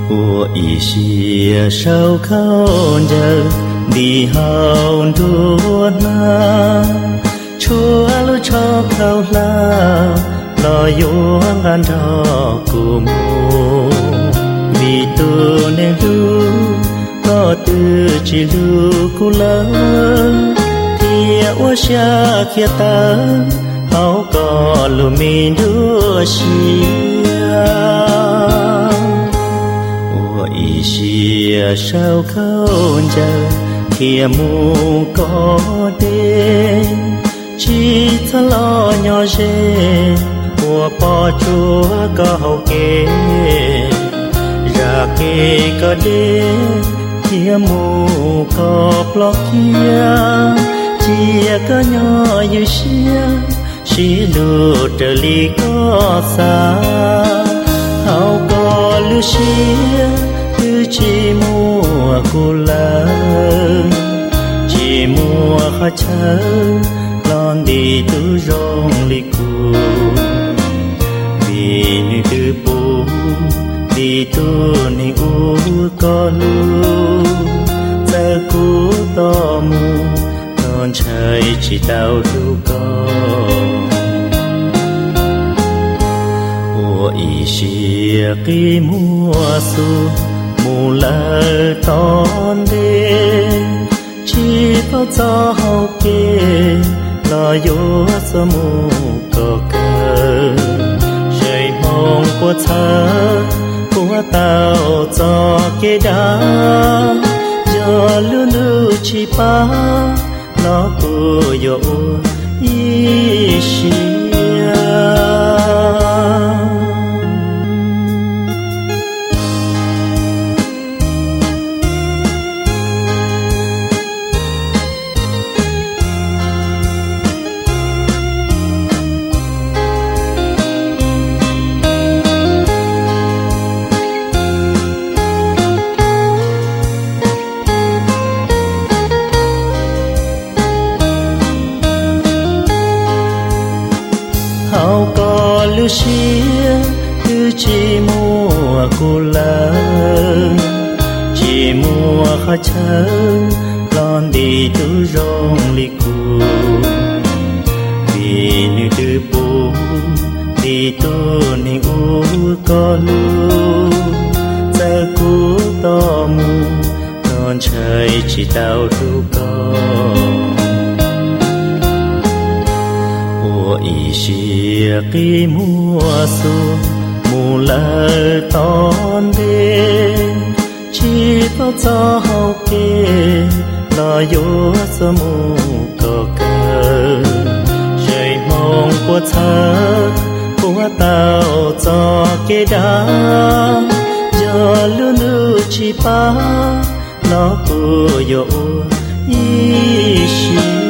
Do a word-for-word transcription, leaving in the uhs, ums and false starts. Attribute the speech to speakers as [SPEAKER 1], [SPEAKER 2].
[SPEAKER 1] của ý xìa sau khâu giờ đi hào đua na chúa lu cho khâu la lo yêu ngàn đỏ của mô vì tu nên lu có từ chỉ lu cu lớn thì ô xa kia ta hậu có lu mình đua xìa ý xìa sao khâu giờ kia mu có đêm chỉ ta lo nhỏ dê của bỏ chúa có hậu kê ra kê có đêm kia mu có block kia chia có nhỏ như xia chỉ lụt trở ly có xa hậu có lưu xia chỉ mua cô la chỉ mua khó chờ lon đi tu rong li cu vì như từ bố đi tu ni u có lu giờ cú to mu non trời chỉ tao ru có ô ý xìa khi mua su mù lơ tòn đê chỉ có cho hậu kê lo yếu cho mù có cơ rơi mong của thơ của tao cho kê đá cho lưu lưu chỉ ba nó của yếu ý xìa hậu có lưu xia cứ chỉ mua cô la chỉ mua khó chờ lon đi tu rong li cu vì như từ bố đi tu ni u có lu giờ cú to mu non trời chỉ tao ru có ý xìa khi mua su mù lơ tòn đê chỉ có cho hậu kê lo yếu cho mù có cơ rơi mong của thơ của tao cho kê đá cho lưu lưu chỉ ba nó của yếu ý xìa